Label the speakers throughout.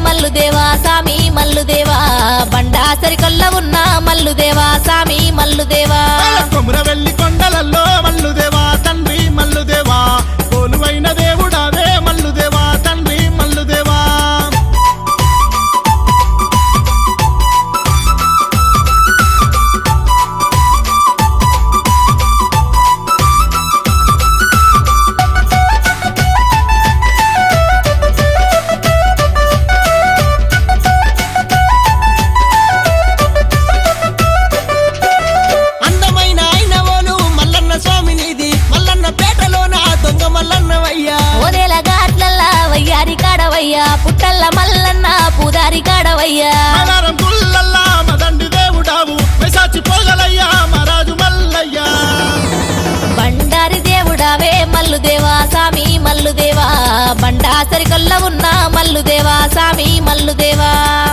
Speaker 1: మల్లుదేవా సామి మల్లుదేవా బండాసరి కొల్ల ఉన్న మల్లుదేవా సామి మల్లుదేవా
Speaker 2: కొమురవెల్లి కొండలలో మల్లుదేవా తండ్రి మల్లుదేవా కోలువైన దేవుడావే మల్లుదేవా తండ్రి మల్లుదేవా
Speaker 1: పుట్టల్ల మల్లన్న పూదారి కాడవయ్యా
Speaker 2: గుల్లల్లా మదండి దేవుడావు వైసాచి పోగలయ్యా మహారాజు మల్లయ్యా
Speaker 1: బండారి దేవుడావే మల్లుదేవా సామి మల్లుదేవా బండాసరి కొల్ల ఉన్న మల్లుదేవా సామి మల్లుదేవా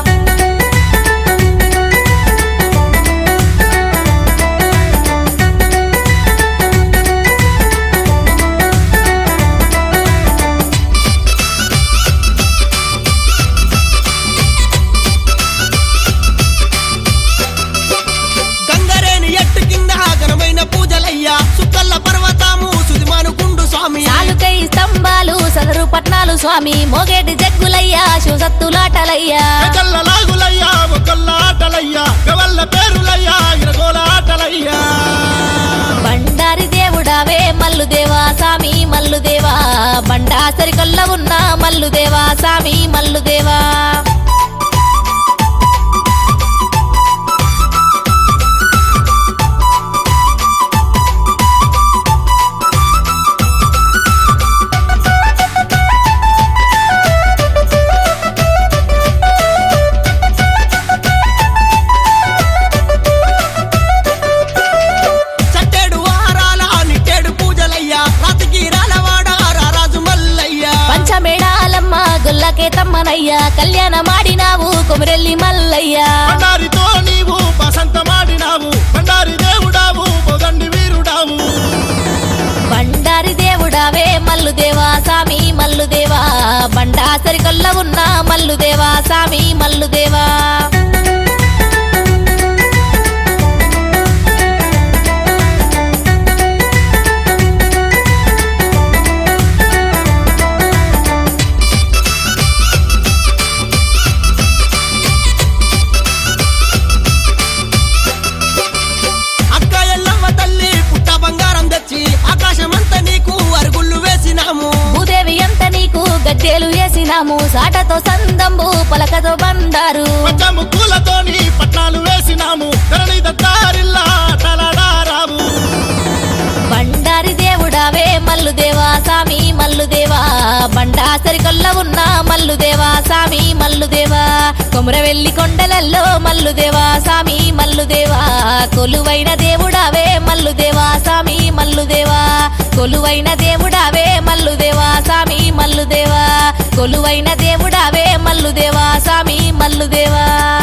Speaker 1: సదరు పట్నాలు స్వామి మోగేటి జగ్గులయ్యా శివసత్తులాటలయ్యా
Speaker 2: లాగులయ్యా ఒకళ్ళాటలయ్యా గవల్ల పేరులయ్యా ఇరగోల ఆటలయ్యా
Speaker 1: బండారి దేవుడావే మల్లుదేవా సామి మల్లుదేవా బండాసరి కొల్ల ఉన్న మల్లుదేవా సామి మల్లుదేవా తమ్మనయ్యా కళ్యాణ మాడినావు కొమరెల్లి మల్లయ్యా
Speaker 2: బండారితో నీవు వసంత మాడినావు బండారి దేవుడావు పొదండి వీరుడావు
Speaker 1: బండారి దేవుడావే మల్లుదేవా సామి మల్లుదేవా బండాసరి కొల్ల ఉన్న మల్లుదేవా సామి మల్లుదేవా గజ్జేలు వేసినాము సాటతో సందంబు పలకతో బండారు
Speaker 2: పూలతోని పట్నాలు వేసినాము
Speaker 1: బండారి దేవుడావే మల్లుదేవా సామి మల్లుదేవా బండాసరి కొల్ల ఉన్న మల్లుదేవా సామి మల్లుదేవా కొమురవెల్లి కొండలల్లో మల్లుదేవా సామి మల్లుదేవా కొలువైన దేవుడావే మల్లుదేవా సామి మల్లుదేవా కొలువైన దేవుడావే మల్లుదేవా సామి మల్లుదేవా కొలువైన దేవుడావే మల్లుదేవా సామి మల్లుదేవా